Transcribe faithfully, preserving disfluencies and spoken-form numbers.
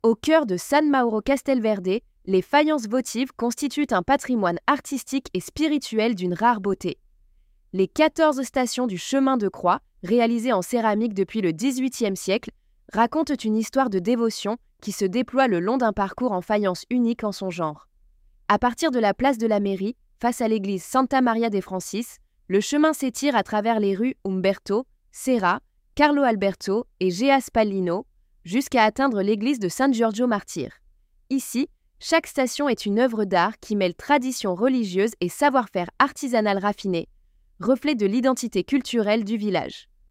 Au cœur de San Mauro Castelverde, les faïences votives constituent un patrimoine artistique et spirituel d'une rare beauté. Les quatorze stations du chemin de croix, réalisées en céramique depuis le dix-huitième siècle, racontent une histoire de dévotion qui se déploie le long d'un parcours en faïence unique en son genre. À partir de la place de la mairie, face à l'église Santa Maria de Francis, le chemin s'étire à travers les rues Umberto, Serra, Carlo Alberto et Gea Spallino, jusqu'à atteindre l'église de San Giorgio Martyr. Ici, chaque station est une œuvre d'art qui mêle tradition religieuse et savoir-faire artisanal raffiné, reflet de l'identité culturelle du village.